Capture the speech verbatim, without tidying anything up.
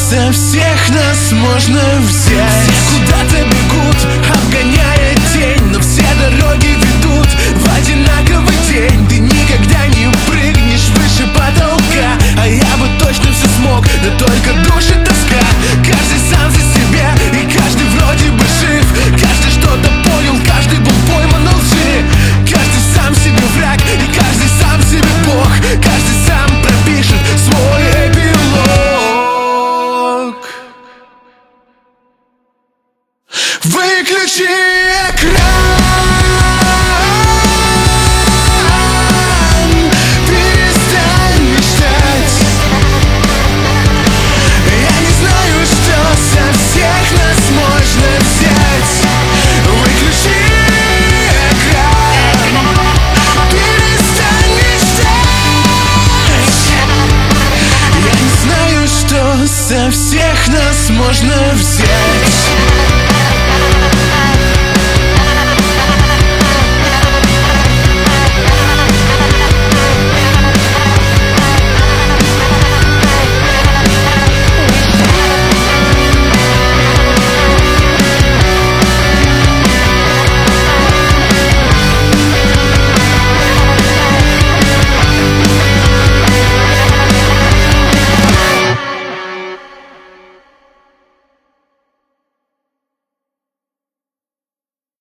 со всех нас можно взять. Куда-то бегут, обгоняя тень, но все дороги ведут в одинаковый день. Ты никогда не прыгнешь выше потолка, а я бы точно все смог, да только душит тоска. Каждый сам за себя, и каждый вроде бы жив. Каждый что-то понял, каждый был пойман на лжи. Каждый сам себе враг, и каждый сам себе бог. Каждый сам пропишет свой эпилог. Выключи экран, перестань мечтать. Я не знаю, что со всех нас можно взять. Выключи экран, перестань мечтать. Я не знаю, что со всех нас можно взять.